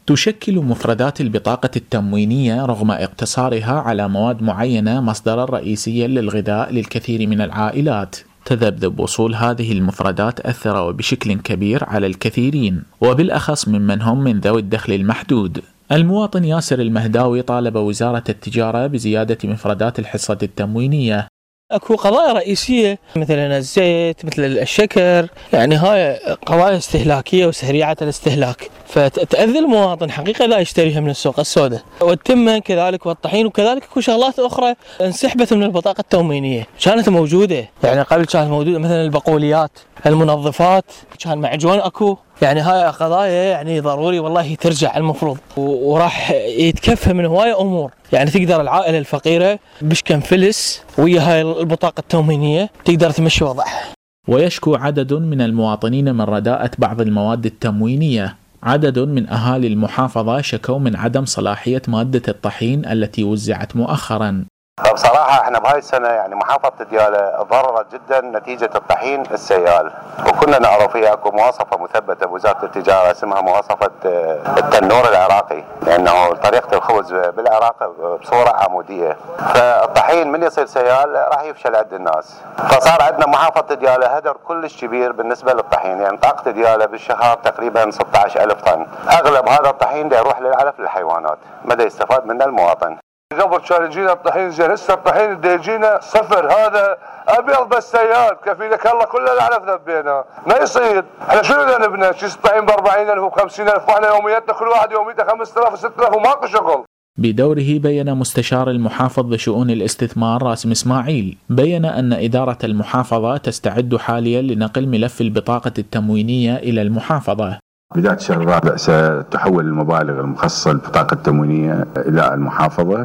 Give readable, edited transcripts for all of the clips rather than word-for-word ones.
تشكل مفردات البطاقة التموينية رغم اقتصارها على مواد معينة مصدرا رئيسيا للغذاء للكثير من العائلات. تذبذب وصول هذه المفردات أثر بشكل كبير على الكثيرين، وبالأخص ممن هم من ذوي الدخل المحدود. المواطن ياسر المهداوي طالب وزارة التجارة بزيادة مفردات الحصة التموينية. اكو قضايا رئيسيه مثلا الزيت، مثل الشكر، يعني هاي قضايا استهلاكيه وسريعه الاستهلاك، فتأذي المواطن حقيقه لا يشتريها من السوق السوداء. والتمن كذلك والطحين، وكذلك اكو شغلات اخرى انسحبت من البطاقه التموينيه، كانت موجوده يعني قبل، كانت موجوده مثلا البقوليات، المنظفات، كان معجون اكو. يعني هاي قضايا يعني ضروري والله ترجع المفروض، وراح يتكفى من هوايه امور. يعني تقدر العائله الفقيره بشكن فلس ويا هاي البطاقه التموينيه تقدر تمشي وضعها. ويشكو عدد من المواطنين من رداءة بعض المواد التموينية. عدد من أهالي المحافظة شكوا من عدم صلاحية مادة الطحين التي وزعت مؤخرا. بصراحة احنا بهاي السنة يعني محافظة ديالى ضررت جدا نتيجة الطحين السيال، وكنا نعرف فيها اكو مواصفة مثبتة بوزارة التجارة اسمها مواصفة التنور العراقي، لأنه طريقة الخبز بالعراق بصورة عمودية، فالطحين من يصير سيال راح يفشل عند الناس. فصار عندنا محافظة ديالى هدر كلش كبير بالنسبة للطحين، يعني طاقة ديالى بالشهر تقريبا 16,000 طن. أغلب هذا الطحين دا يروح للعلف للحيوانات، ماذا يستفاد منه المواطن. قبل كان يجينا الطحين زين، هسه الطحين اللي يجينا صفر. هذا ابيض بس سيال، كفيلك الله كله العلف ذبينا، ما يصير. احنا شنو بدنا نبني؟ كيس طحين ب 40,000 و 50,000، واحنا يومياتنا كل واحد يوميته 5,000 و 6,000 وماكو شغل. بدوره بين مستشار المحافظ بشؤون الاستثمار راسم اسماعيل أن إدارة المحافظة تستعد حاليا لنقل ملف البطاقة التموينية إلى المحافظة. بداية الشهر الرابع ستحول المبالغ المخصصة للبطاقة التموينية إلى المحافظة،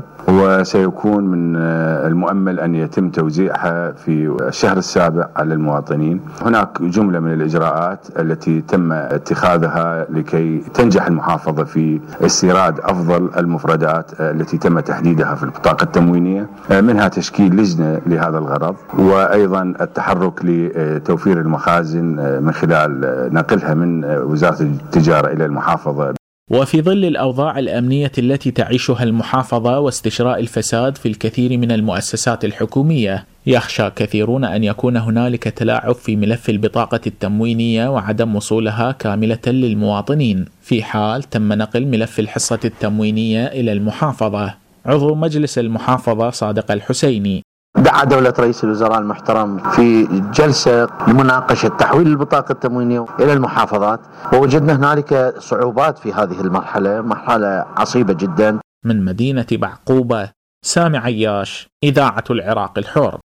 وسيكون من المؤمل أن يتم توزيعها في الشهر السابع على المواطنين. هناك جملة من الإجراءات التي تم اتخاذها لكي تنجح المحافظة في استيراد أفضل المفردات التي تم تحديدها في البطاقة التموينية، منها تشكيل لجنة لهذا الغرض، وأيضا التحرك لتوفير المخازن من خلال نقلها من وزارة التجارة إلى المحافظة. وفي ظل الأوضاع الأمنية التي تعيشها المحافظة واستشراء الفساد في الكثير من المؤسسات الحكومية، يخشى كثيرون أن يكون هنالك تلاعب في ملف البطاقة التموينية وعدم وصولها كاملة للمواطنين في حال تم نقل ملف الحصة التموينية إلى المحافظة. عضو مجلس المحافظة صادق الحسيني دعا دولة رئيس الوزراء المحترم في جلسة لمناقشة تحويل البطاقة التموينية إلى المحافظات، ووجدنا هنالك صعوبات في هذه المرحلة، مرحلة عصيبة جدا. من مدينة بعقوبة، سامي عياش، إذاعة العراق الحر.